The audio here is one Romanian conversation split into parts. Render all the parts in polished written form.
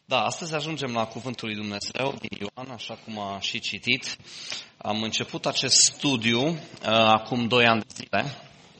Da, astăzi ajungem la Cuvântul lui Dumnezeu din Ioan, așa cum a și citit. Am început acest studiu acum 2 ani de zile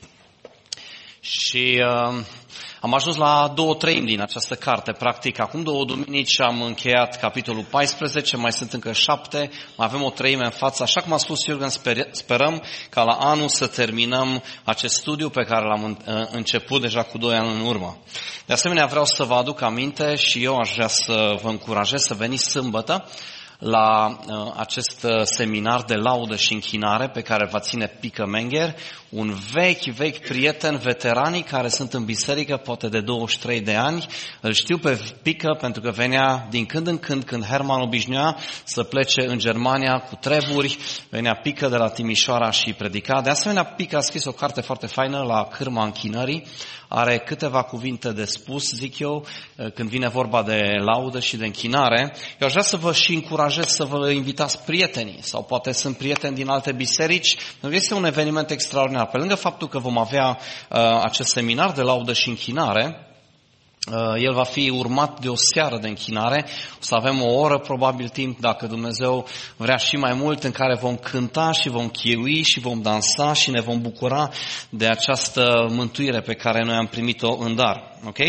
și am ajuns la 2/3 din această carte. Practic, acum 2 duminici am încheiat capitolul 14, mai sunt încă 7, mai avem o 1/3 în față. Așa cum a spus Jurgen, sperăm ca la anul să terminăm acest studiu pe care l-am început deja cu 2 ani în urmă. De asemenea, vreau să vă aduc aminte și eu aș vrea să vă încurajez să veniți sâmbătă la acest seminar de laudă și închinare pe care va ține Pică Menger, un vechi prieten, veteranii care sunt în biserică, poate de 23 de ani. Îl știu pe Pică pentru că venea din când în când Herman obișnuia să plece în Germania cu treburi, venea Pică de la Timișoara și predica. De asemenea, Pică a scris o carte foarte faină la cârma închinării, are câteva cuvinte de spus, zic eu, când vine vorba de laudă și de închinare. Eu aș vrea să vă și încurajez să vă invitați prietenii, sau poate sunt prieteni din alte biserici. Este un eveniment extraordinar. Pe lângă faptul că vom avea acest seminar de laudă și închinare, el va fi urmat de o seară de închinare. O să avem o oră, probabil timp, dacă Dumnezeu vrea și mai mult, în care vom cânta și vom chiui și vom dansa și ne vom bucura de această mântuire pe care noi am primit-o în dar. Ok?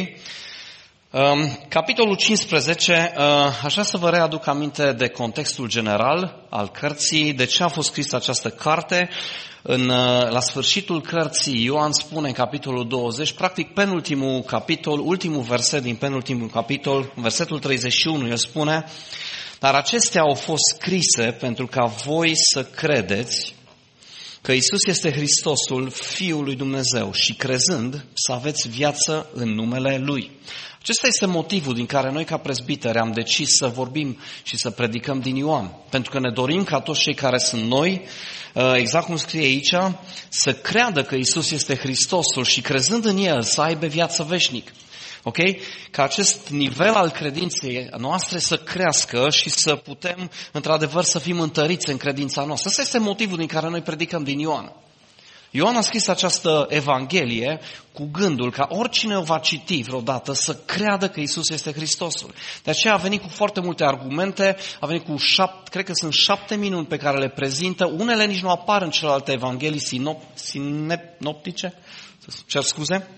Capitolul 15, aș vrea să vă readuc aminte de contextul general al cărții, de ce a fost scrisă această carte. La sfârșitul cărții, Ioan spune în capitolul 20, practic penultimul capitol, ultimul verset din penultimul capitol, versetul 31, el spune: dar acestea au fost scrise pentru ca voi să credeți că Iisus este Hristosul, Fiul lui Dumnezeu, și crezând să aveți viață în numele Lui. Acesta este motivul din care noi ca prezbiteri am decis să vorbim și să predicăm din Ioan. Pentru că ne dorim ca toți cei care sunt noi, exact cum scrie aici, să creadă că Iisus este Hristosul și crezând în El să aibă viață veșnică. Ok? Ca acest nivel al credinței noastre să crească și să putem, într-adevăr, să fim întăriți în credința noastră. Ăsta este motivul din care noi predicăm din Ioan. Ioan a scris această Evanghelie cu gândul ca oricine o va citi vreodată să creadă că Iisus este Hristosul. De aceea a venit cu foarte multe argumente, a venit cu cred că sunt 7 minuni pe care le prezintă. Unele nici nu apar în celelalte Evanghelii sinoptice, cer scuze.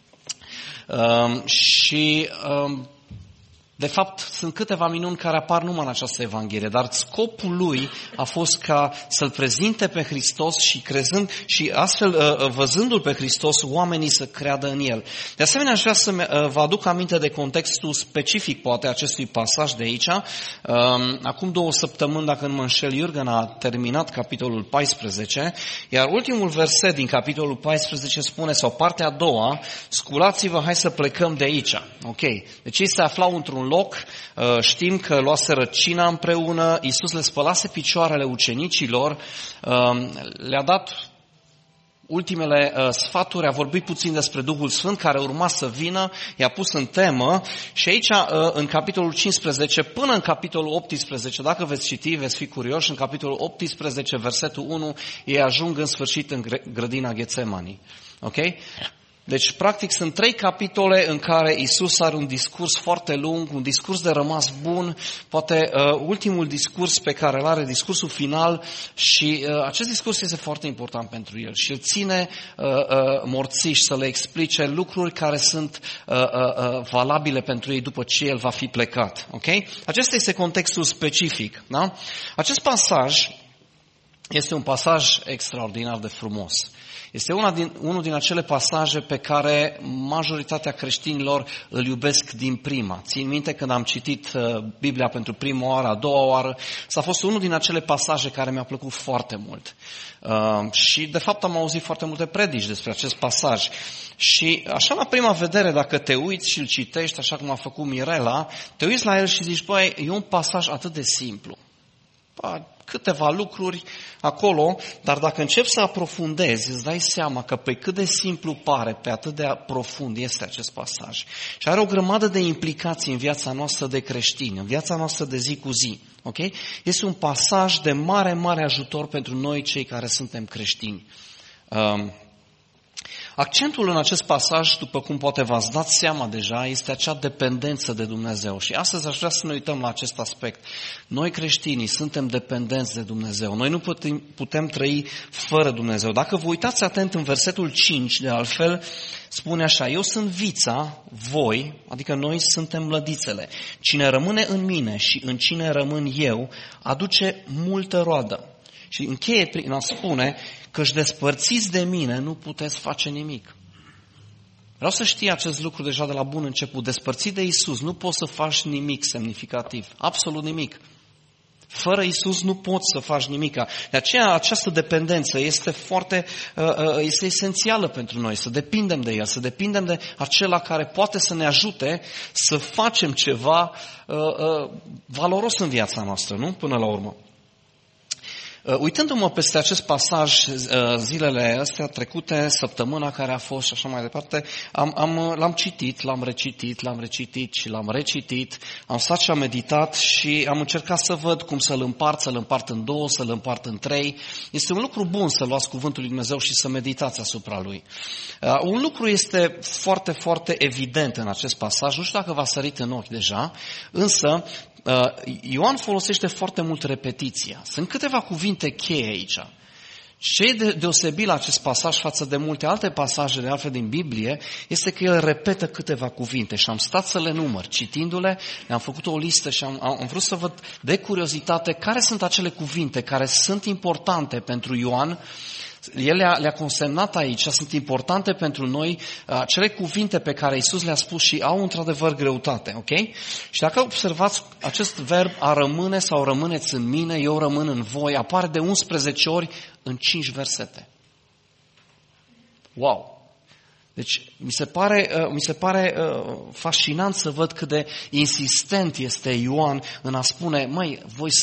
De fapt, sunt câteva minuni care apar numai în această Evanghelie, dar scopul lui a fost ca să-L prezinte pe Hristos și crezând și astfel, văzându-L pe Hristos, oamenii să creadă în El. De asemenea, aș vrea să vă aduc aminte de contextul specific, poate, acestui pasaj de aici. Acum 2 săptămâni, dacă nu mă înșel, Jurgen a terminat capitolul 14, iar ultimul verset din capitolul 14 spune, sau partea a doua: sculați-vă, hai să plecăm de aici. Ok? Deci ei se aflau într-un loc, știm că luaseră cina împreună, Iisus le spălase picioarele ucenicilor, le-a dat ultimele sfaturi, a vorbit puțin despre Duhul Sfânt care urma să vină, i-a pus în temă și aici, în capitolul 15 până în capitolul 18, dacă veți citi, veți fi curioși, în capitolul 18, versetul 1, ei ajung în sfârșit în grădina Ghetsemani. Ok? Deci, practic, sunt 3 capitole în care Iisus are un discurs foarte lung, un discurs de rămas bun, poate ultimul discurs pe care îl are, discursul final, și acest discurs este foarte important pentru el și îl ține morțiși să le explice lucruri care sunt valabile pentru ei după ce el va fi plecat. Okay? Acesta este contextul specific. Da? Acest pasaj este un pasaj extraordinar de frumos. Este unul din acele pasaje pe care majoritatea creștinilor îl iubesc din prima. Țin minte când am citit Biblia pentru prima oară, a doua oară, s-a fost unul din acele pasaje care mi-a plăcut foarte mult. Și de fapt am auzit foarte multe predici despre acest pasaj. Și așa la prima vedere, dacă te uiți și îl citești, așa cum a făcut Mirela, te uiți la el și zici, băi, e un pasaj atât de simplu. Câteva lucruri acolo, dar dacă începi să aprofundezi, îți dai seama că pe cât de simplu pare, pe atât de profund este acest pasaj. Și are o grămadă de implicații în viața noastră de creștini, în viața noastră de zi cu zi. Okay? Este un pasaj de mare ajutor pentru noi cei care suntem creștini. Accentul în acest pasaj, după cum poate v-ați dat seama deja, este acea dependență de Dumnezeu. Și astăzi aș vrea să ne uităm la acest aspect. Noi creștinii suntem dependenți de Dumnezeu. Noi nu putem trăi fără Dumnezeu. Dacă vă uitați atent în versetul 5, de altfel, spune așa: eu sunt vița, voi, adică noi suntem lădițele. Cine rămâne în mine și în cine rămân eu, aduce multă roadă. Și încheie prin a spune că-și despărțiți de mine, nu puteți face nimic. Vreau să știi acest lucru deja de la bun început. Despărțit de Iisus nu poți să faci nimic semnificativ. Absolut nimic. Fără Iisus nu poți să faci nimic. De aceea această dependență este este esențială pentru noi. Să depindem de El, să depindem de acela care poate să ne ajute să facem ceva valoros în viața noastră, nu? Până la urmă. Uitându-mă peste acest pasaj zilele astea trecute, săptămâna care a fost și așa mai departe, l-am citit, l-am recitit și l-am recitit, am stat și am meditat și am încercat să văd cum să-l împart în două, să-l împart în trei. Este un lucru bun să luați cuvântul lui Dumnezeu și să meditați asupra lui. Un lucru este foarte, foarte evident în acest pasaj, nu știu dacă v-a sărit în ochi deja, însă Ioan folosește foarte mult repetiția. Sunt câteva cuvinte cheie aici. Ce e deosebit la acest pasaj față de multe alte pasaje de altfel din Biblie este că el repetă câteva cuvinte și am stat să le număr. Citindu-le, le-am făcut o listă și am vrut să văd de curiozitate care sunt acele cuvinte care sunt importante pentru Ioan. El le-a consemnat aici, sunt importante pentru noi, acele cuvinte pe care Iisus le-a spus și au într-adevăr greutate, ok? Și dacă observați acest verb a rămâne sau rămâneți în mine, eu rămân în voi, apare de 11 ori în 5 versete. Wow! Deci mi se pare fascinant să văd cât de insistent este Ioan în a spune: măi,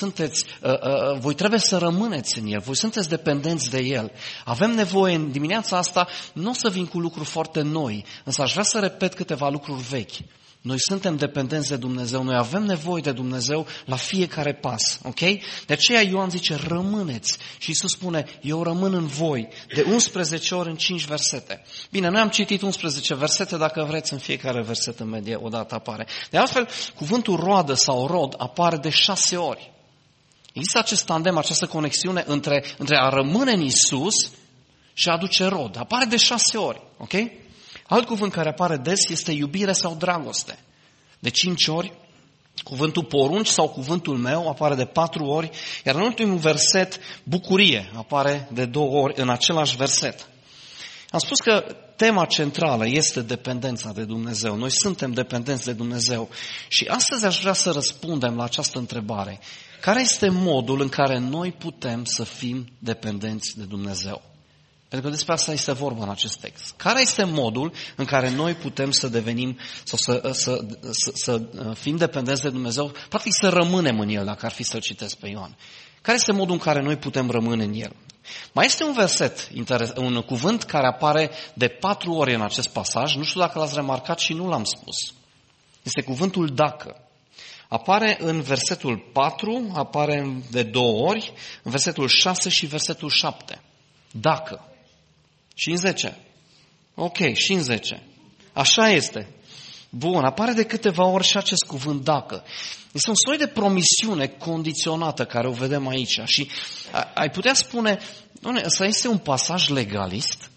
voi trebuie să rămâneți în El, voi sunteți dependenți de El. Avem nevoie în dimineața asta, nu o să vin cu lucruri foarte noi, însă aș vrea să repet câteva lucruri vechi. Noi suntem dependenți de Dumnezeu, noi avem nevoie de Dumnezeu la fiecare pas, ok? De aceea Ioan zice: rămâneți. Și Iisus spune: eu rămân în voi, de 11 ori în 5 versete. Bine, noi am citit 11 versete, dacă vreți în fiecare verset în medie odată apare. De altfel, cuvântul roadă sau rod apare de 6 ori. Există acest tandem, această conexiune între a rămâne în Iisus și a aduce rod. Apare de 6 ori, ok? Alt cuvânt care apare des este iubire sau dragoste. De 5 ori, cuvântul porunci sau cuvântul meu apare de 4 ori, iar în ultimul verset, bucurie, apare de 2 ori în același verset. Am spus că tema centrală este dependența de Dumnezeu. Noi suntem dependenți de Dumnezeu. Și astăzi aș vrea să răspundem la această întrebare. Care este modul în care noi putem să fim dependenți de Dumnezeu? Pentru că despre asta este vorba în acest text. Care este modul în care noi putem să devenim sau să fim dependenți de Dumnezeu, practic să rămânem în El, dacă ar fi să-l citesc pe Ioan? Care este modul în care noi putem rămâne în El? Mai este un verset, un cuvânt care apare de 4 ori în acest pasaj, nu știu dacă l-ați remarcat și nu l-am spus. Este cuvântul dacă. Apare în versetul 4, apare de 2 ori, în versetul 6 și versetul 7. Dacă. Și în 10. Ok, și în 10. Așa este. Bun, apare de câteva ori și acest cuvânt dacă. Este un soi de promisiune condiționată care o vedem aici. Și ai putea spune, ăsta este un pasaj legalist?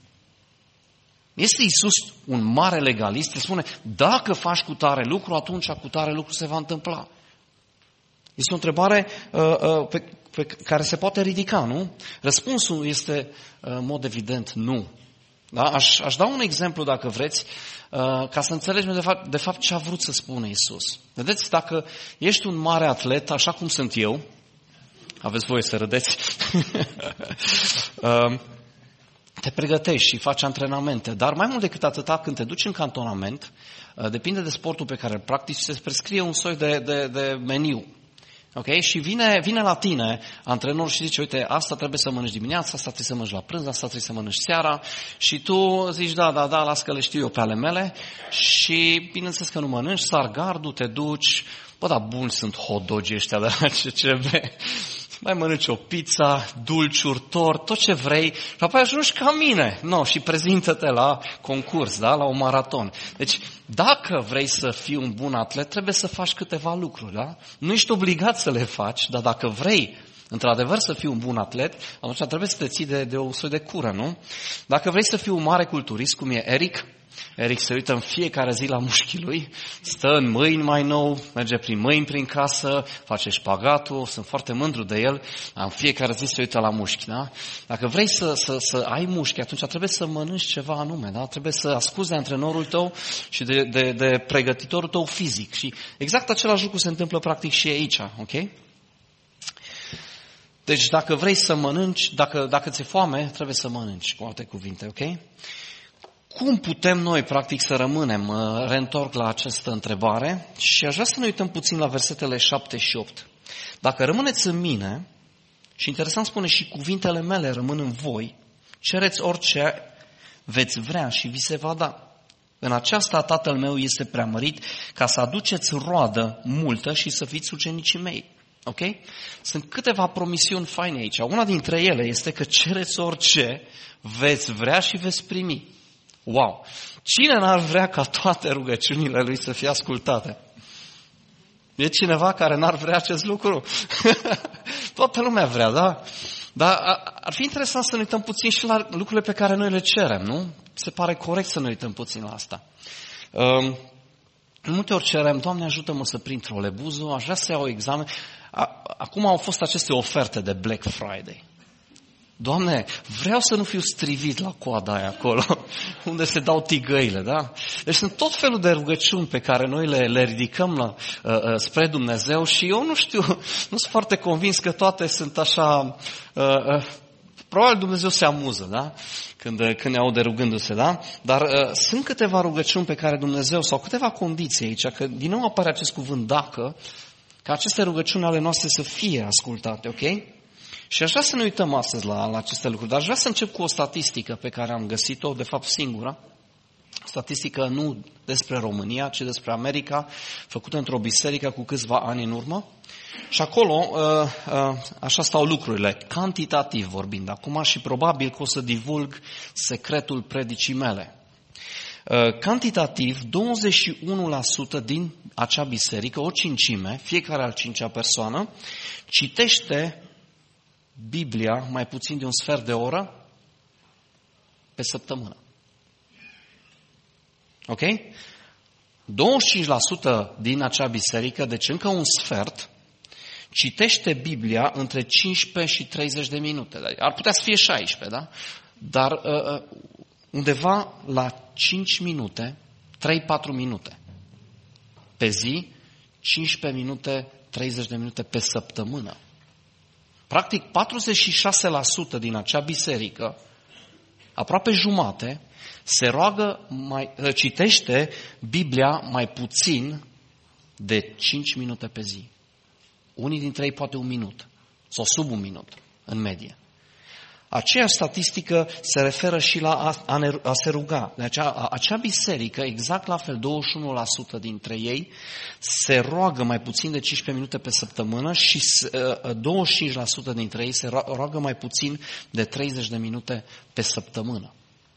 Este Iisus un mare legalist? El spune, dacă faci cu tare lucru, atunci cu tare lucru se va întâmpla. Este o întrebare pe care se poate ridica, nu? Răspunsul este, în mod evident, nu. Da? Aș da un exemplu, dacă vreți, ca să înțelegem de fapt ce a vrut să spună Iisus. Vedeți, dacă ești un mare atlet, așa cum sunt eu, aveți voie să râdeți, te pregătești și faci antrenamente, dar mai mult decât atâta, când te duci în cantonament, depinde de sportul pe care îl practici, se prescrie un soi de meniu. Okay? Și vine la tine antrenorul și zice, uite, asta trebuie să mănânci dimineața, asta trebuie să mănânci la prânz, asta trebuie să mănânci seara și tu zici, da, las că le știu eu pe ale mele și bineînțeles că nu mănânci, sar gardul, te duci, bă, da, buni sunt hot dogi ăștia de la CCB. mai mănânci o pizza, dulciuri, tort, tot ce vrei și apoi ajungi ca mine. No, și prezintă-te la concurs, da? La un maraton. Deci, dacă vrei să fii un bun atlet, trebuie să faci câteva lucruri, da? Nu ești obligat să le faci, dar dacă vrei într-adevăr să fii un bun atlet, atunci trebuie să te ții de o soi de cură, nu? Dacă vrei să fii un mare culturist, cum e Eric se uită în fiecare zi la mușchii lui, stă în mâini mai nou, merge prin mâini prin casă, face șpagatul, sunt foarte mândru de el, în fiecare zi se uită la mușchi, da? Dacă vrei să ai mușchi, atunci trebuie să mănânci ceva anume, da? Trebuie să asculți de antrenorul tău și de pregătitorul tău fizic. Și exact același lucru se întâmplă practic și aici, ok? Deci dacă vrei să mănânci, dacă ți-e foame, trebuie să mănânci, cu alte cuvinte, ok? Cum putem noi, practic, să rămânem? Reîntorc la această întrebare și aș vrea să ne uităm puțin la versetele 7 și 8. Dacă rămâneți în mine, și interesant spune și cuvintele mele rămân în voi, cereți orice veți vrea și vi se va da. În aceasta Tatăl meu este preamărit ca să aduceți roadă multă și să fiți ucenicii mei. Ok? Sunt câteva promisiuni faine aici. Una dintre ele este că cereți orice veți vrea și veți primi. Wow! Cine n-ar vrea ca toate rugăciunile lui să fie ascultate? E cineva care n-ar vrea acest lucru? Toată lumea vrea, da? Dar ar fi interesant să ne uităm puțin și la lucrurile pe care noi le cerem, nu? Se pare corect să ne uităm puțin la asta. În multe ori cerem, Doamne ajută-mă să prind trolebuzul, aș vrea să iau examen. Acum au fost aceste oferte de Black Friday. Doamne, vreau să nu fiu strivit la coada aia acolo, unde se dau tigăile, da? Deci sunt tot felul de rugăciuni pe care noi le ridicăm spre Dumnezeu și eu nu știu, nu sunt foarte convins că toate sunt așa, probabil Dumnezeu se amuză, da? Când ne aude rugându-se, da? Dar sunt câteva rugăciuni pe care Dumnezeu, sau câteva condiții aici, că din nou apare acest cuvânt dacă, ca aceste rugăciuni ale noastre să fie ascultate, ok? Și aș vrea să ne uităm astăzi la aceste lucruri, dar aș vrea să încep cu o statistică pe care am găsit-o, de fapt singura, statistică nu despre România, ci despre America, făcută într-o biserică cu câțiva ani în urmă. Și acolo, așa stau lucrurile, cantitativ vorbind acum și probabil că o să divulg secretul predicii mele. Cantitativ, 21% din acea biserică, o cincime, fiecare al cincea persoană, citește Biblia mai puțin de un sfert de oră pe săptămână. Ok? 25% din acea biserică, deci încă un sfert, citește Biblia între 15 și 30 de minute. Ar putea să fie 16, da? Dar undeva la 5 minute, 3-4 minute pe zi, 15 minute, 30 de minute pe săptămână. Practic 46% din acea biserică, aproape jumate, se roagă, citește Biblia mai puțin de 5 minute pe zi. Unii dintre ei poate 1 minut sau sub 1 minut în medie. Aceeași statistică se referă și la a se ruga. Deci acea biserică, exact la fel, 21% dintre ei se roagă mai puțin de 15 minute pe săptămână și 25% dintre ei se roagă mai puțin de 30 de minute pe săptămână.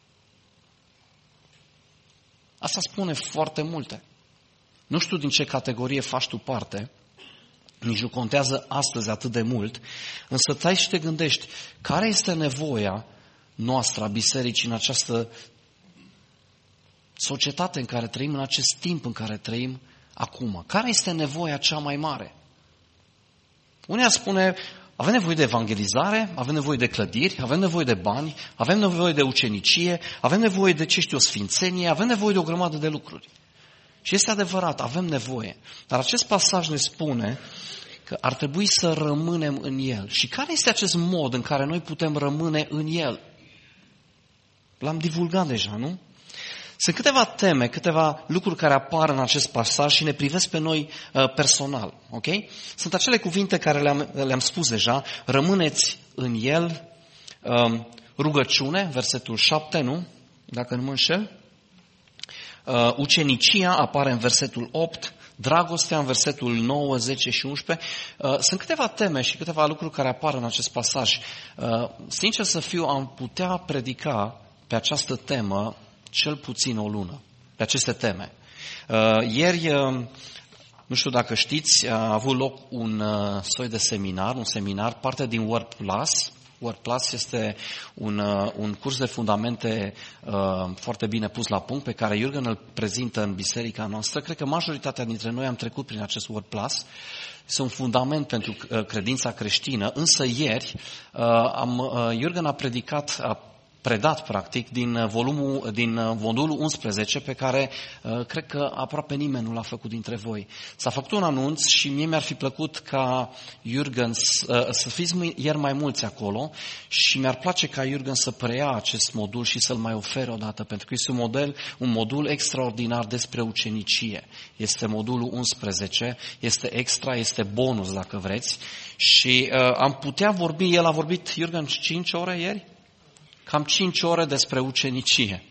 Asta spune foarte multe. Nu știu din ce categorie faci tu parte, nici nu contează astăzi atât de mult, însă stai și te gândești, care este nevoia noastră a bisericii în această societate în care trăim, în acest timp în care trăim acum? Care este nevoia cea mai mare? Unii ar spune, avem nevoie de evangelizare, avem nevoie de clădiri, avem nevoie de bani, avem nevoie de ucenicie, avem nevoie de, o sfințenie, avem nevoie de o grămadă de lucruri. Și este adevărat, avem nevoie. Dar acest pasaj ne spune că ar trebui să rămânem în El. Și care este acest mod în care noi putem rămâne în El? L-am divulgat deja, nu? Sunt câteva teme, câteva lucruri care apar în acest pasaj și ne privesc pe noi personal. Ok? Sunt acele cuvinte care le-am spus deja. Rămâneți în El. Rugăciune, versetul 7, nu? Dacă nu mă înșel. Ucenicia apare în versetul 8, dragostea în versetul 9, 10 și 11. Sunt câteva teme și câteva lucruri care apar în acest pasaj. Sincer să fiu, am putea predica pe această temă cel puțin o lună, pe aceste teme. Ieri, nu știu dacă știți, a avut loc un soi de seminar, parte din Word Plus. Word Plus este un curs de fundamente foarte bine pus la punct, pe care Jurgen îl prezintă în biserica noastră. Cred că majoritatea dintre noi am trecut prin acest Word Plus. Este un fundament pentru credința creștină, însă ieri Jurgen a predat practic din modulul 11 pe care cred că aproape nimeni nu l-a făcut dintre voi. S-a făcut un anunț și mie mi-ar fi plăcut ca Jurgen să fiți ieri mai mulți acolo și mi-ar place ca Jurgen să preia acest modul și să-l mai ofere odată, pentru că este un modul extraordinar despre ucenicie. Este modulul 11, este extra, este bonus dacă vreți și am putea vorbi, el a vorbit, Jurgen, 5 ore ieri? Cam 5 ore despre ucenicie.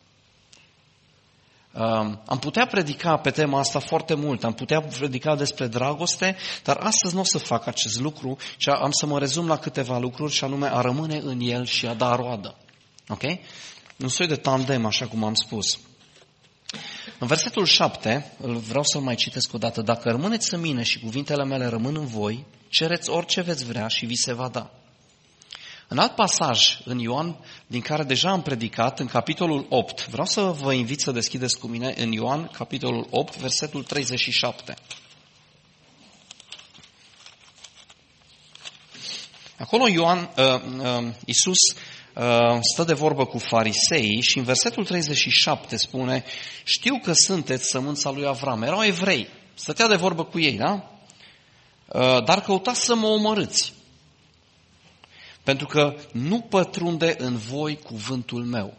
Am putea predica pe tema asta foarte mult, am putea predica despre dragoste, dar astăzi nu o să fac acest lucru, ci am să mă rezum la câteva lucruri și anume a rămâne în el și a da roadă. Ok? Un soi de tandem, așa cum am spus. În versetul 7, vreau să-l mai citesc o dată. Dacă rămâneți în mine și cuvintele mele rămân în voi, cereți orice veți vrea și vi se va da. În alt pasaj în Ioan, din care deja am predicat, în capitolul 8, vreau să vă invit să deschideți cu mine în Ioan, capitolul 8, versetul 37. Acolo Iisus stă de vorbă cu fariseii și în versetul 37 spune: știu că sunteți sămânța lui Avram. Erau evrei, stătea de vorbă cu ei, da? Dar căutați să mă omorâți, pentru că nu pătrunde în voi cuvântul meu.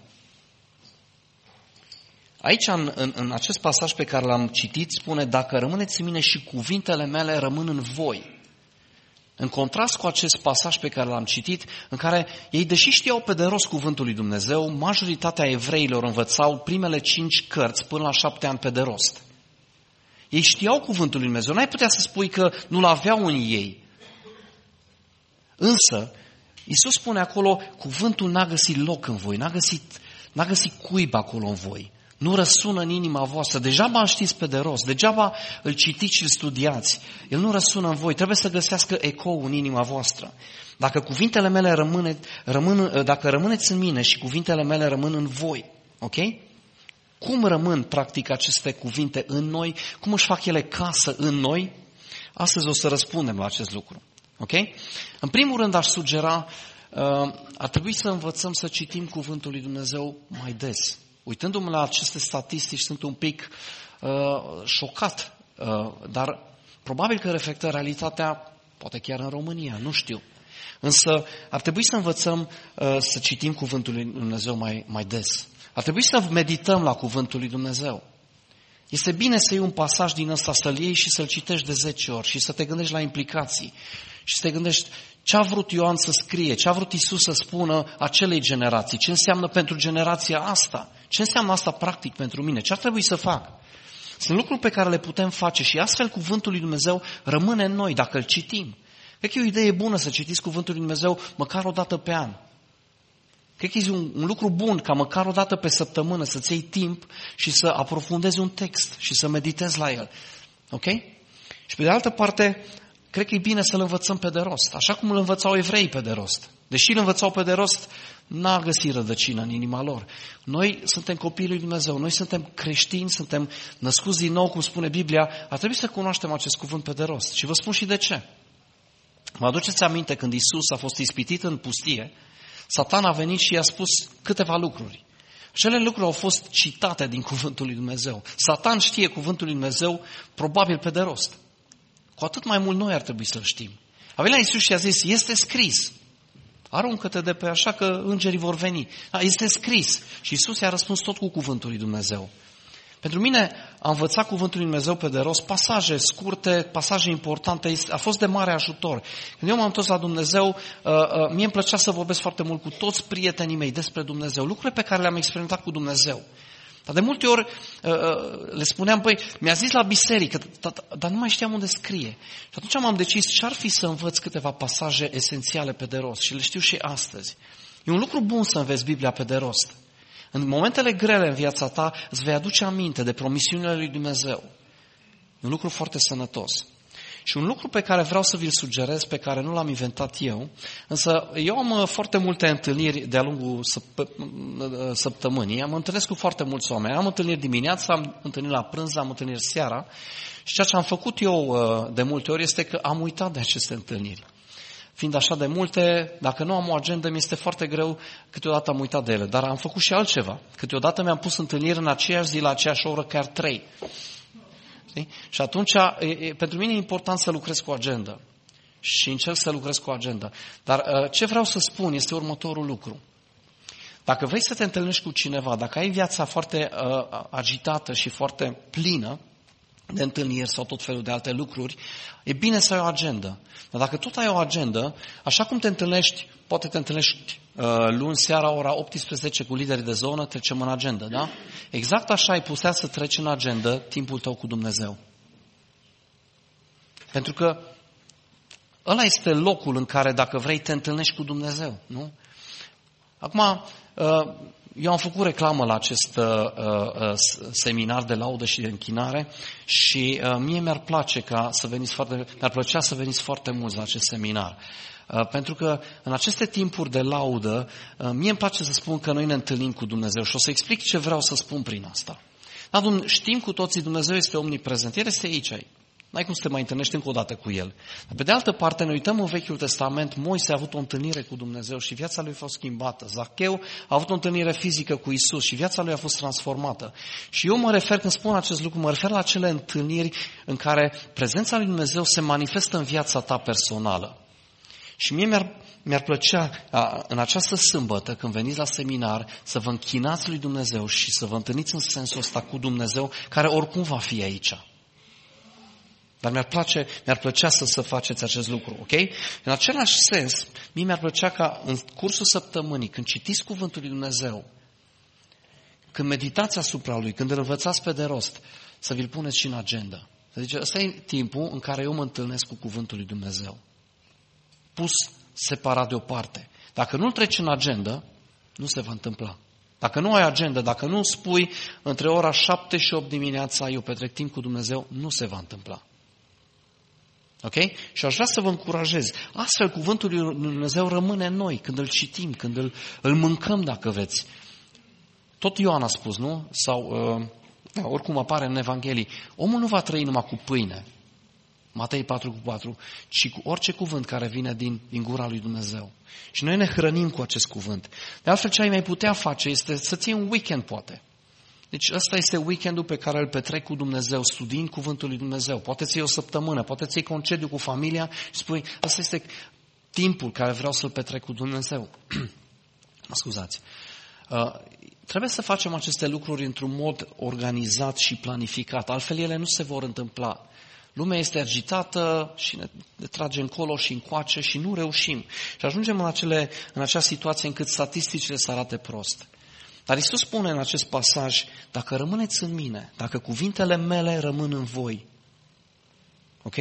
Aici, în acest pasaj pe care l-am citit, spune: dacă rămâneți în mine și cuvintele mele rămân în voi. În contrast cu acest pasaj pe care l-am citit, în care ei, deși știau pe de rost cuvântul lui Dumnezeu, majoritatea evreilor învățau primele 5 cărți până la 7 ani pe de rost. Ei știau cuvântul lui Dumnezeu, n-ai putea să spui că nu-l aveau în ei. Însă, Iisus spune acolo, cuvântul n-a găsit loc în voi, n-a găsit cuib acolo în voi. Nu răsună în inima voastră. Degeaba îl știți pe de rost, degeaba îl citiți și îl studiați. El nu răsună în voi, trebuie să găsească ecou în inima voastră. Dacă cuvintele mele dacă rămâneți în mine și cuvintele mele rămân în voi, ok? Cum rămân practic aceste cuvinte în noi? Cum își fac ele casă în noi? Astăzi o să răspundem la acest lucru. Ok? În primul rând aș sugera, ar trebui să învățăm să citim cuvântul lui Dumnezeu mai des. Uitându-mă la aceste statistici, sunt un pic șocat, dar probabil că reflectă realitatea, poate chiar în România, nu știu. Însă ar trebui să învățăm să citim cuvântul lui Dumnezeu mai des. Ar trebui să medităm la cuvântul lui Dumnezeu. Este bine să iei un pasaj din ăsta, să-l iei și să-l citești de 10 ori și să te gândești la implicații. Și să te gândești ce a vrut Ioan să scrie, ce a vrut Iisus să spună acelei generații, ce înseamnă pentru generația asta, ce înseamnă asta practic pentru mine, ce ar trebui să fac. Sunt lucruri pe care le putem face și astfel cuvântul lui Dumnezeu rămâne în noi dacă îl citim. Cred că e o idee bună să citiți cuvântul lui Dumnezeu măcar o dată pe an. Cred că e un lucru bun ca măcar o dată pe săptămână să-ți iei timp și să aprofundezi un text și să meditezi la el. Ok? Și pe de altă parte, cred că e bine să-l învățăm pe de rost, așa cum îl învățau evreii pe de rost. Deși îl învățau pe de rost, n-a găsit rădăcină în inima lor. Noi suntem copiii lui Dumnezeu, noi suntem creștini, suntem născuți din nou, cum spune Biblia, ar trebui să cunoaștem acest cuvânt pe de rost. Și vă spun și de ce. Mă aduceți aminte când Iisus a fost ispitit în pustie, Satan a venit și i-a spus câteva lucruri. Acele lucruri au fost citate din cuvântul lui Dumnezeu. Satan știe cuvântul lui Dumnezeu probabil pe de rost. Cu atât mai mult noi ar trebui să-l știm. A venit la Iisus și a zis, este scris. Aruncă-te de pe așa că îngerii vor veni. Este scris. Și Iisus i-a răspuns tot cu cuvântul lui Dumnezeu. Pentru mine a învăța cuvântul lui Dumnezeu pe de rost, pasaje scurte, pasaje importante, a fost de mare ajutor. Când eu m-am întors la Dumnezeu, mie îmi plăcea să vorbesc foarte mult cu toți prietenii mei despre Dumnezeu, lucruri pe care le-am experimentat cu Dumnezeu. Dar de multe ori le spuneam, băi, mi-a zis la biserică, dar nu mai știam unde scrie. Și atunci m-am decis ce ar fi să învăț câteva pasaje esențiale pe de rost. Și le știu și astăzi. E un lucru bun să înveți Biblia pe de rost. În momentele grele în viața ta îți vei aduce aminte de promisiunile lui Dumnezeu. E un lucru foarte sănătos. Și un lucru pe care vreau să vi-l sugerez, pe care nu l-am inventat eu, însă eu am foarte multe întâlniri de-a lungul săptămânii, am întâlnesc cu foarte mulți oameni, am întâlniri dimineața, am întâlniri la prânz, am întâlniri seara și ceea ce am făcut eu de multe ori este că am uitat de aceste întâlniri. Fiind așa de multe, dacă nu am o agendă, mi este foarte greu, câteodată am uitat de ele, dar am făcut și altceva. Câteodată mi-am pus întâlniri în aceeași zi, la aceeași oră, chiar 3. Și atunci, pentru mine e important să lucrez cu agenda. Și încerc să lucrez cu agenda. Dar ce vreau să spun este următorul lucru. Dacă vrei să te întâlnești cu cineva, dacă ai viața foarte agitată și foarte plină de întâlniri sau tot felul de alte lucruri, e bine să ai o agendă. Dar dacă tot ai o agendă, așa cum te întâlnești, poate te întâlnești luni seara, ora 18 cu liderii de zonă, trecem în agenda, da? Exact așa ai putea să treci în agenda timpul tău cu Dumnezeu. Pentru că ăla este locul în care, dacă vrei, te întâlnești cu Dumnezeu, nu? Acum, eu am făcut reclamă la acest seminar de laudă și de închinare și mie mi-ar plăcea să veniți foarte mulți la acest seminar. Pentru că în aceste timpuri de laudă, mie îmi place să spun că noi ne întâlnim cu Dumnezeu și o să explic ce vreau să spun prin asta. Dar știm cu toții, Dumnezeu este omniprezent, El este aici. N-ai cum să te mai întâlnești încă o dată cu El. Dar pe de altă parte, ne uităm în Vechiul Testament, Moise a avut o întâlnire cu Dumnezeu și viața lui a fost schimbată. Zacheu a avut o întâlnire fizică cu Isus și viața lui a fost transformată. Și eu mă refer, când spun acest lucru, mă refer la acele întâlniri în care prezența lui Dumnezeu se manifestă în viața ta personală. Și mie mi-ar plăcea în această sâmbătă, când veniți la seminar, să vă închinați lui Dumnezeu și să vă întâlniți în sensul ăsta cu Dumnezeu, care oricum va fi aici. Dar mi-ar plăcea să faceți acest lucru, ok? În același sens, mie mi-ar plăcea ca în cursul săptămânii, când citiți Cuvântul lui Dumnezeu, când meditați asupra lui, când îl învățați pe de rost, să vi-l puneți și în agenda. Să zice, ăsta e timpul în care eu mă întâlnesc cu Cuvântul lui Dumnezeu. Pus separat deoparte. Dacă nu-l treci în agenda, nu se va întâmpla. Dacă nu ai agenda, dacă nu spui între ora 7 și 8 dimineața, eu petrec timp cu Dumnezeu, nu se va întâmpla. Ok? Și aș vrea să vă încurajez. Astfel, cuvântul lui Dumnezeu rămâne în noi, când îl citim, când îl mâncăm, dacă veți. Tot Ioan a spus, nu? Sau, oricum apare în Evanghelii, omul nu va trăi numai cu pâine, Matei 4:4, ci cu orice cuvânt care vine din gura lui Dumnezeu. Și noi ne hrănim cu acest cuvânt. De altfel, ce ai mai putea face este să-ți iei un weekend, poate. Deci ăsta este weekendul pe care îl petrec cu Dumnezeu, studiind cuvântul lui Dumnezeu. Poate ți iei o săptămână, poate ți iei concediu cu familia și spui, ăsta este timpul care vreau să-l petrec cu Dumnezeu. Scuzați. Trebuie să facem aceste lucruri într-un mod organizat și planificat, altfel ele nu se vor întâmpla. Lumea este agitată și ne trage încolo și încoace și nu reușim. Și ajungem în acea situație încât statisticile să arate prost. Dar Iisus spune în acest pasaj, dacă rămâneți în mine, dacă cuvintele mele rămân în voi, ok?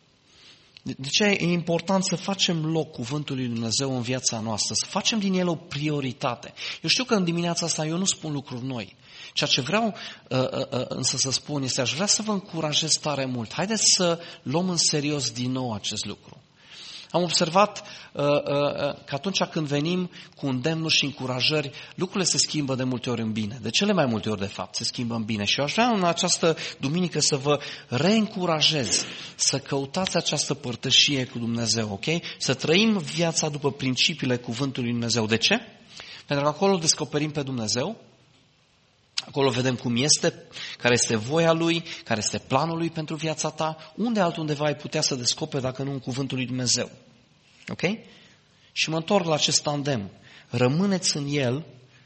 De ce e important să facem loc cuvântului lui Dumnezeu în viața noastră, să facem din el o prioritate. Eu știu că în dimineața asta eu nu spun lucruri noi. Ceea ce vreau însă să spun este, aș vrea să vă încurajez tare mult. Haideți să luăm în serios din nou acest lucru. Am observat că atunci când venim cu îndemnuri și încurajări, lucrurile se schimbă de multe ori în bine. De cele mai multe ori, de fapt, se schimbă în bine. Și eu aș vrea în această duminică să vă reîncurajez să căutați această părtășie cu Dumnezeu, ok? Să trăim viața după principiile cuvântului lui Dumnezeu. De ce? Pentru că acolo descoperim pe Dumnezeu, acolo vedem cum este, care este voia Lui, care este planul Lui pentru viața ta, unde altundeva ai putea să descoperi dacă nu în cuvântul lui Dumnezeu. Ok? Și mă întorc la acest tandem. Rămâneți în El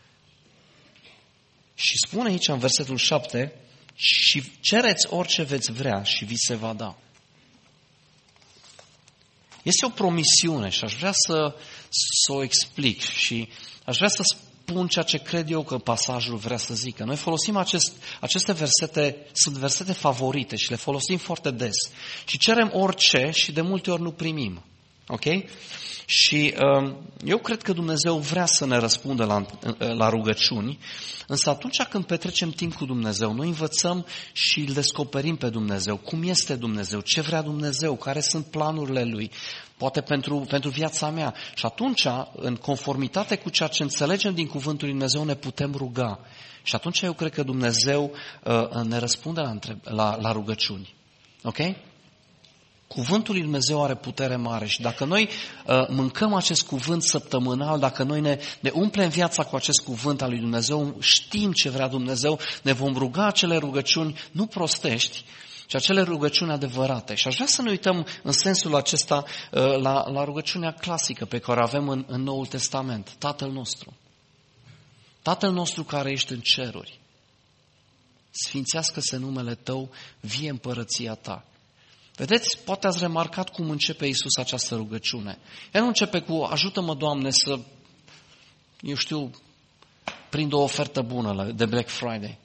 și spune aici în versetul 7, și cereți orice veți vrea și vi se va da. Este o promisiune și aș vrea să o explic și aș vrea să spun ceea ce cred eu că pasajul vrea să zică. Noi folosim aceste versete, sunt versete favorite și le folosim foarte des. Și cerem orice și de multe ori nu primim. Ok? Și eu cred că Dumnezeu vrea să ne răspundă la rugăciuni, însă atunci când petrecem timp cu Dumnezeu, noi învățăm și îl descoperim pe Dumnezeu. Cum este Dumnezeu? Ce vrea Dumnezeu? Care sunt planurile Lui? Poate pentru viața mea. Și atunci, în conformitate cu ceea ce înțelegem din Cuvântul Lui Dumnezeu, ne putem ruga. Și atunci eu cred că Dumnezeu ne răspunde la rugăciuni. Ok? Cuvântul lui Dumnezeu are putere mare și dacă noi mâncăm acest cuvânt săptămânal, dacă noi ne umplem viața cu acest cuvânt al lui Dumnezeu, știm ce vrea Dumnezeu, ne vom ruga acele rugăciuni, nu prostești, ci acele rugăciuni adevărate. Și aș vrea să ne uităm în sensul acesta la rugăciunea clasică pe care o avem în Noul Testament. Tatăl nostru. Tatăl nostru care ești în ceruri. Sfințească-se numele Tău, vie împărăția Ta. Vedeți, poate ați remarcat cum începe Iisus această rugăciune. El nu începe cu, ajută-mă, Doamne, să, prind o ofertă bună de Black Friday.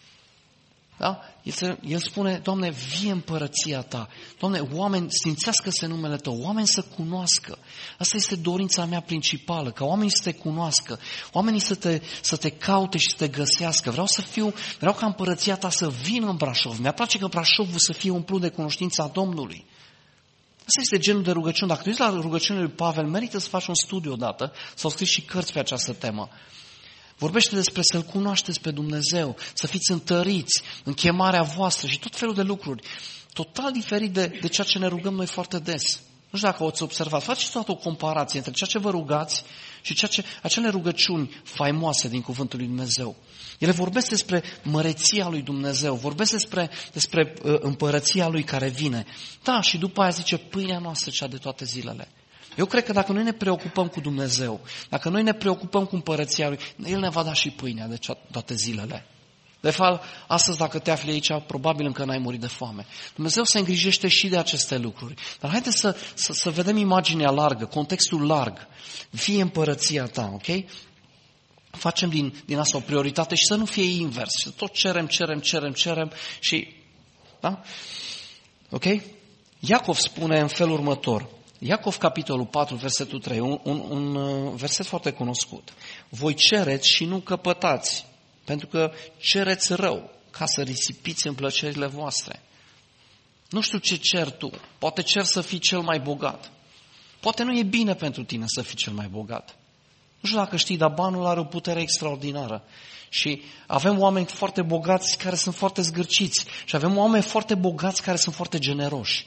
Da? El spune, Doamne, vie împărăția Ta. Doamne, oameni, sfințească-se numele Tău, oameni să cunoască. Asta este dorința mea principală, ca oamenii să te cunoască, oamenii să te caute și să te găsească. Vreau ca împărăția Ta să vină în Brașov. Mi-ar place că Brașovul să fie umplut de cunoștința Domnului. Asta este genul de rugăciune. Dacă tu ești la rugăciunile lui Pavel, merită să faci un studiu odată. S-au scris și cărți pe această temă. Vorbește despre să-L cunoașteți pe Dumnezeu, să fiți întăriți în chemarea voastră și tot felul de lucruri. Total diferit de ceea ce ne rugăm noi foarte des. Nu știu dacă ați observat. Faceți toată o comparație între ceea ce vă rugați și acele rugăciuni faimoase din Cuvântul lui Dumnezeu. Ele vorbesc despre măreția lui Dumnezeu, vorbesc despre împărăția Lui care vine. Da, și după aia zice, pâinea noastră cea de toate zilele. Eu cred că dacă noi ne preocupăm cu Dumnezeu, dacă noi ne preocupăm cu împărăția Lui, El ne va da și pâinea de toate zilele. De fapt, astăzi dacă te afli aici, probabil încă n-ai murit de foame. Dumnezeu se îngrijește și de aceste lucruri. Dar haideți să vedem imaginea largă, contextul larg. Fie împărăția Ta, ok? Facem din asta o prioritate și să nu fie invers. Și tot cerem și... Da? Ok? Iacov spune în felul următor. Iacov, capitolul 4, versetul 3, un verset foarte cunoscut. Voi cereți și nu căpătați, pentru că cereți rău, ca să risipiți în plăcerile voastre. Nu știu ce cer tu, poate cer să fii cel mai bogat. Poate nu e bine pentru tine să fii cel mai bogat. Nu știu dacă știi, dar banul are o putere extraordinară. Și avem oameni foarte bogați care sunt foarte zgârciți. Și avem oameni foarte bogați care sunt foarte generoși.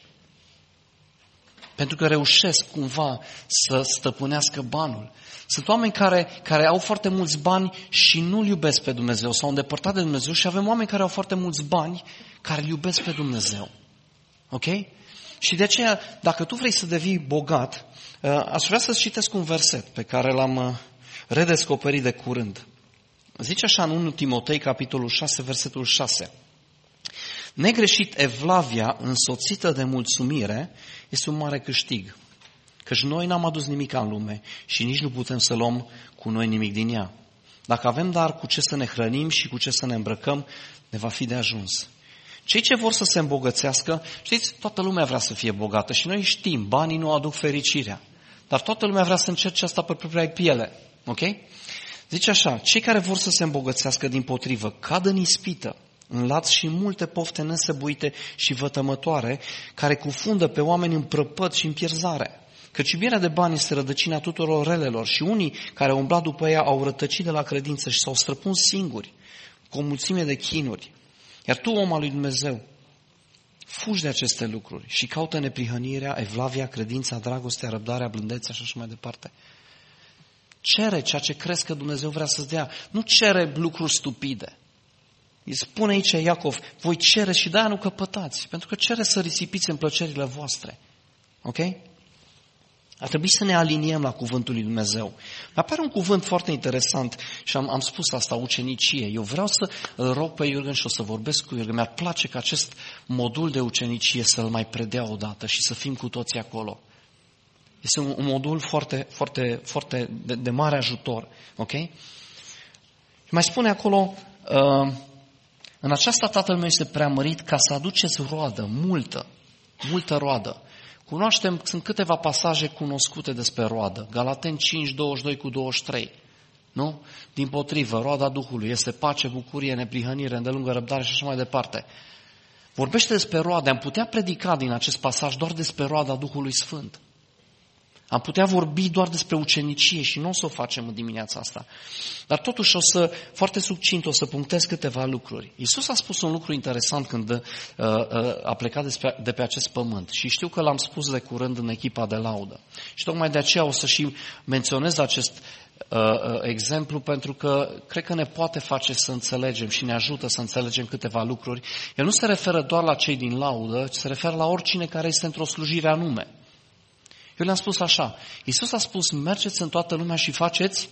Pentru că reușesc cumva să stăpânească banul. Sunt oameni care au foarte mulți bani și nu-L iubesc pe Dumnezeu, s-au îndepărtat de Dumnezeu și avem oameni care au foarte mulți bani care îl iubesc pe Dumnezeu. Ok? Și de aceea, dacă tu vrei să devii bogat, aș vrea să-ți citesc un verset pe care l-am redescoperit de curând. Zice așa în 1 Timotei, capitolul 6, versetul 6. Negreșit evlavia însoțită de mulțumire este un mare câștig, căci noi n-am adus nimic în lume și nici nu putem să luăm cu noi nimic din ea. Dacă avem dar cu ce să ne hrănim și cu ce să ne îmbrăcăm, ne va fi de ajuns. Cei ce vor să se îmbogățească, știți, toată lumea vrea să fie bogată și noi știm, banii nu aduc fericirea, dar toată lumea vrea să încerce asta pe propria piele, ok? Zice așa, cei care vor să se îmbogățească dimpotrivă cad în ispită, în laț și multe pofte nesăbuite și vătămătoare, care cufundă pe oameni în prăpăd și în pierzare. Căci iubirea de bani este rădăcina tuturor relelor și unii care au umblat după ea au rătăcit de la credință și s-au străpuns singuri, cu o mulțime de chinuri. Iar tu, om al lui Dumnezeu, fugi de aceste lucruri și caută neprihănirea, evlavia, credința, dragostea, răbdarea, blândețea și așa mai departe. Cere ceea ce crezi că Dumnezeu vrea să-ți dea. Nu cere lucruri stupide. Îi spune aici Iacov, voi cere și de-aia nu căpătați, pentru că cere să risipiți în plăcerile voastre. Ok? Ar trebui să ne aliniem la cuvântul lui Dumnezeu. Apare un cuvânt foarte interesant și am spus asta, ucenicie. Eu vreau să îl rog pe Iurgen și o să vorbesc cu Iurgen. Mi-ar place ca acest modul de ucenicie să-l mai predea odată și să fim cu toții acolo. Este un modul foarte, foarte, foarte de mare ajutor. Ok? Mai spune acolo, în aceasta Tatăl meu este preamărit ca să aduceți roadă, multă roadă. Cunoaștem, sunt câteva pasaje cunoscute despre roadă. Galateni 5, 22-23. Nu? Dimpotrivă, roada Duhului este pace, bucurie, neprihănire, îndelungă răbdare și așa mai departe. Vorbește despre roade. Am putea predica din acest pasaj doar despre roada Duhului Sfânt. Am putea vorbi doar despre ucenicie și nu o să o facem în dimineața asta. Dar totuși foarte succint, o să punctez câteva lucruri. Iisus a spus un lucru interesant când a plecat de pe acest pământ. Și știu că l-am spus de curând în echipa de laudă. Și tocmai de aceea o să și menționez acest exemplu, pentru că cred că ne poate face să înțelegem și ne ajută să înțelegem câteva lucruri. El nu se referă doar la cei din laudă, ci se referă la oricine care este într-o slujire anume. Eu le-am spus așa, Iisus a spus, mergeți în toată lumea și faceți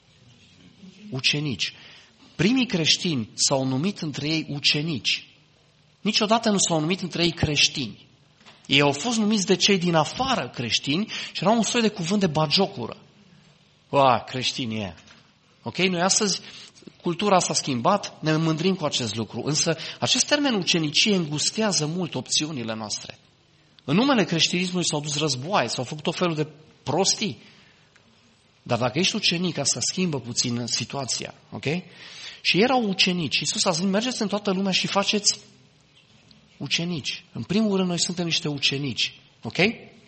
ucenici. Primii creștini s-au numit între ei ucenici. Niciodată nu s-au numit între ei creștini. Ei au fost numiți de cei din afară creștini și erau un soi de cuvânt de bagiocură. Creștini e. Ok? Noi astăzi, cultura s-a schimbat, ne mândrim cu acest lucru. Însă, acest termen ucenicie îngustează mult opțiunile noastre. În numele creștinismului s-au dus războaie, s-au făcut tot felul de prostii. Dar dacă ești ucenic, asta schimbă puțin situația. Ok? Și erau ucenici. Iisus a zis, mergeți în toată lumea și faceți ucenici. În primul rând, noi suntem niște ucenici. Ok?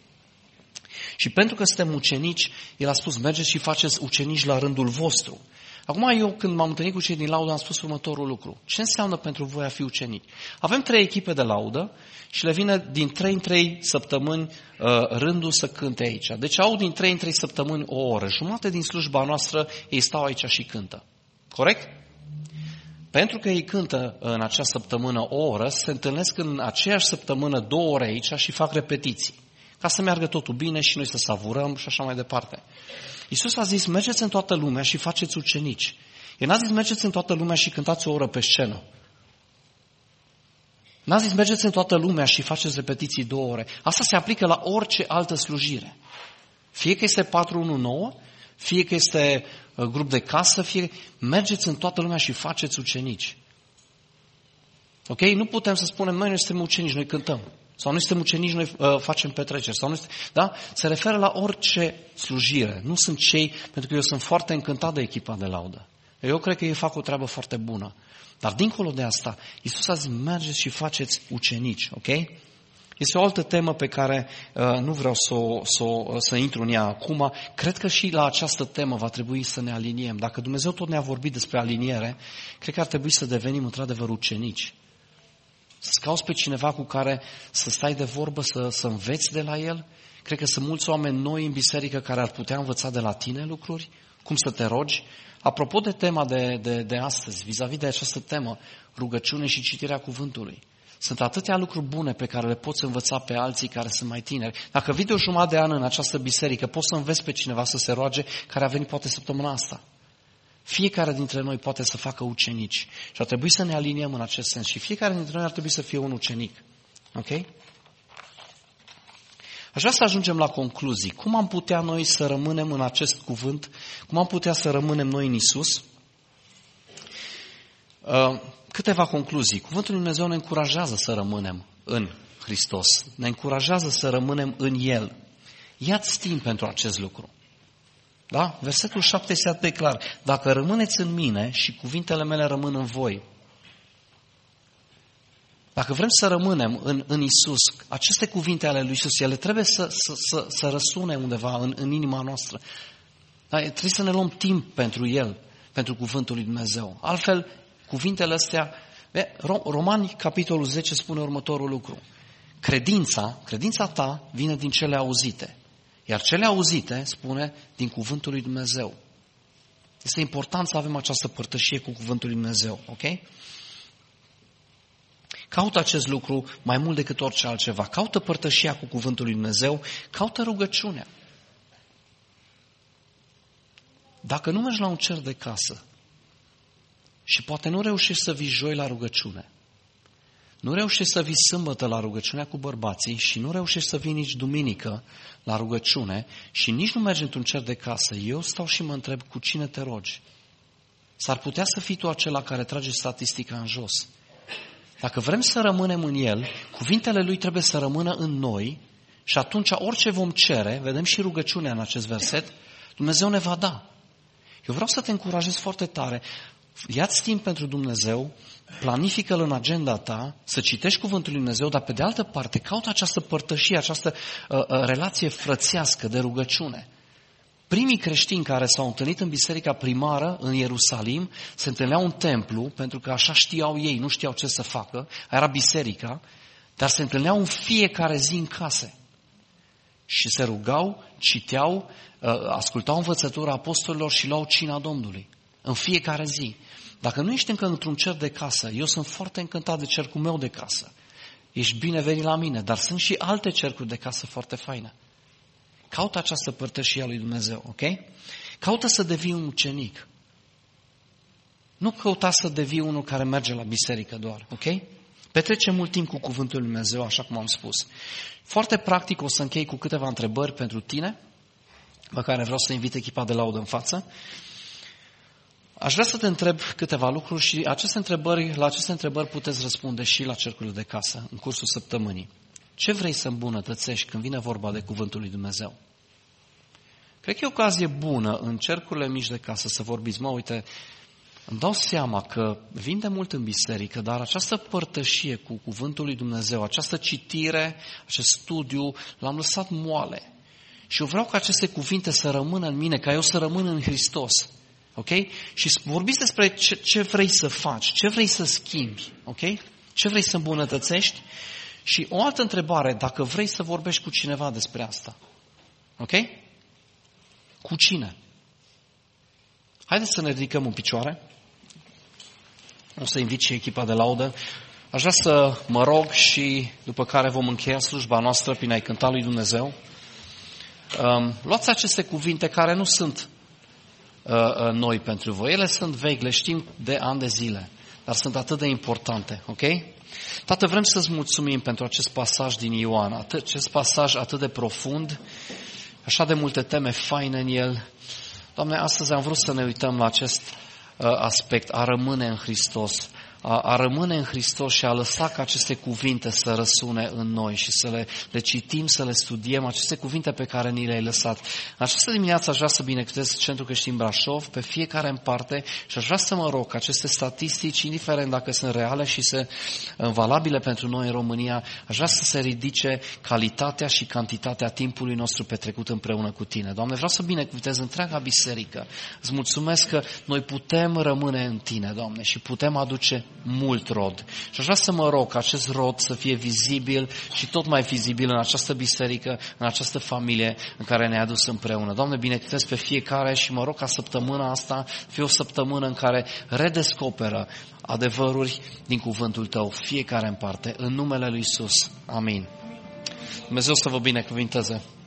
Și pentru că suntem ucenici, El a spus, mergeți și faceți ucenici la rândul vostru. Acum eu, când m-am întâlnit cu cei din laudă, am spus următorul lucru. Ce înseamnă pentru voi a fi ucenici? Avem 3 echipe de laudă și le vine din 3 în 3 săptămâni rândul să cânte aici. Deci au din 3 în 3 săptămâni o oră. Jumătate din slujba noastră ei stau aici și cântă. Corect? Pentru că ei cântă în acea săptămână o oră, se întâlnesc în aceeași săptămână 2 ore aici și fac repetiții. Ca să meargă totul bine și noi să savurăm și așa mai departe. Iisus a zis, mergeți în toată lumea și faceți ucenici. El n-a zis, mergeți în toată lumea și cântați o oră pe scenă. N-a zis, mergeți în toată lumea și faceți repetiții 2 ore. Asta se aplică la orice altă slujire. Fie că este 419, fie că este grup de casă, fie mergeți în toată lumea și faceți ucenici. Ok? Nu putem să spunem, noi suntem ucenici, noi cântăm. Sau noi suntem ucenici, noi facem petreceri. Sau noi, da? Se referă la orice slujire. Nu sunt cei, pentru că eu sunt foarte încântat de echipa de laudă. Eu cred că ei fac o treabă foarte bună. Dar dincolo de asta, Iisus a zis, mergeți și faceți ucenici. Ok? Este o altă temă pe care nu vreau să intru în ea acum. Cred că și la această temă va trebui să ne aliniem. Dacă Dumnezeu tot ne-a vorbit despre aliniere, cred că ar trebui să devenim într-adevăr ucenici. Să-ți cauți pe cineva cu care să stai de vorbă, să înveți de la el. Cred că sunt mulți oameni noi în biserică care ar putea învăța de la tine lucruri, cum să te rogi. Apropo de tema de astăzi, vis-a-vis de această temă, rugăciune și citirea cuvântului. Sunt atâtea lucruri bune pe care le poți învăța pe alții care sunt mai tineri. Dacă vii de o jumătate de an în această biserică, poți să înveți pe cineva să se roage care a venit poate săptămâna asta. Fiecare dintre noi poate să facă ucenici. Și ar trebui să ne aliniem în acest sens. Și fiecare dintre noi ar trebui să fie un ucenic. Ok? Aș vrea să ajungem la concluzii. Cum am putea noi să rămânem în acest cuvânt? Cum am putea să rămânem noi în Isus? Câteva concluzii. Cuvântul lui Dumnezeu ne încurajează să rămânem în Hristos. Ne încurajează să rămânem în El. Ia-ți timp pentru acest lucru. Da? Versetul 7 este atât de clar. Dacă rămâneți în mine și cuvintele mele rămân în voi. Dacă vrem să rămânem în Isus, aceste cuvinte ale lui Isus, ele trebuie să răsune undeva în inima noastră. Da? Trebuie să ne luăm timp pentru El, pentru cuvântul lui Dumnezeu. Altfel, cuvintele astea, Romani, capitolul 10, spune următorul lucru. Credința ta vine din cele auzite. Iar cele auzite, spune, din cuvântul lui Dumnezeu. Este important să avem această părtășie cu cuvântul lui Dumnezeu, ok? Caută acest lucru mai mult decât orice altceva. Caută părtășia cu cuvântul lui Dumnezeu, caută rugăciunea. Dacă nu mergi la un cer de casă și poate nu reușești să vii joi la rugăciune, nu reușești să vii sâmbătă la rugăciunea cu bărbații și nu reușești să vii nici duminică la rugăciune și nici nu mergi într-un cer de casă, eu stau și mă întreb cu cine te rogi. s-ar putea să fii tu acela care trage statistica în jos. Dacă vrem să rămânem în El, cuvintele Lui trebuie să rămână în noi și atunci orice vom cere, vedem și rugăciunea în acest verset, Dumnezeu ne va da. Eu vreau să te încurajez foarte tare. Ia-ți timp pentru Dumnezeu, planifică-L în agenda ta, să citești Cuvântul Lui Dumnezeu, dar pe de altă parte caută această părtășie, această relație frățească de rugăciune. Primii creștini care s-au întâlnit în biserica primară în Ierusalim se întâlneau în templu, pentru că așa știau ei, nu știau ce să facă, era biserica, dar se întâlneau în fiecare zi în case. Și se rugau, citeau, ascultau învățătura apostolilor și luau cina Domnului. În fiecare zi. Dacă nu ești încă într-un cer de casă, eu sunt foarte încântat de cercul meu de casă. Ești binevenit la mine, dar sunt și alte cercuri de casă foarte faine. Caută această părtășie a lui Dumnezeu, ok? Caută să devii un ucenic. Nu căuta să devii unul care merge la biserică doar, ok? Petrece mult timp cu Cuvântul Lui Dumnezeu, așa cum am spus. Foarte practic o să închei cu câteva întrebări pentru tine, pe care vreau să invit echipa de laudă în față. Aș vrea să te întreb câteva lucruri și la aceste întrebări puteți răspunde și la cercurile de casă, în cursul săptămânii. Ce vrei să îmbunătățești când vine vorba de Cuvântul lui Dumnezeu? Cred că e o ocazie bună în cercurile mici de casă să vorbiți. Uite, îmi dau seama că vin de mult în biserică, dar această părtășie cu Cuvântul lui Dumnezeu, această citire, acest studiu, l-am lăsat moale. Și eu vreau ca aceste cuvinte să rămână în mine, ca eu să rămân în Hristos. Ok? Și vorbiți despre ce vrei să faci, ce vrei să schimbi, ok? Ce vrei să îmbunătățești? Și o altă întrebare, dacă vrei să vorbești cu cineva despre asta. Ok? Cu cine? Haideți să ne ridicăm în picioare. O să invit și echipa de laudă. Aș vrea să mă rog și după care vom încheia slujba noastră prin a-i cânta lui Dumnezeu. Luați aceste cuvinte care nu sunt noi pentru voi. Ele sunt vechi, le știm de ani de zile, dar sunt atât de importante, ok? Tată, vrem să-ți mulțumim pentru acest pasaj din Ioan, acest pasaj atât de profund, așa de multe teme faine în el. Doamne, astăzi am vrut să ne uităm la acest aspect, a rămâne în Hristos, a rămâne în Hristos și a lăsa ca aceste cuvinte să răsune în noi și să le citim, să le studiem, aceste cuvinte pe care ni le-ai lăsat. În această dimineață aș vrea să binecuvântez Centrul Creștin Brașov, pe fiecare în parte, și aș vrea să mă rog că aceste statistici, indiferent dacă sunt reale și sunt valabile pentru noi în România, aș vrea să se ridice calitatea și cantitatea timpului nostru petrecut împreună cu Tine. Doamne, vreau să binecuvântez întreaga biserică. Îți mulțumesc că noi putem rămâne în Tine, Doamne, și putem aduce mult rod. Și aș vrea să mă rog ca acest rod să fie vizibil și tot mai vizibil în această biserică, în această familie în care ne-ai adus împreună. Doamne, binecuvântez pe fiecare și mă rog ca săptămâna asta fie o săptămână în care redescoperă adevăruri din cuvântul Tău, fiecare în parte, în numele lui Iisus. Amin. Dumnezeu să vă binecuvinteze.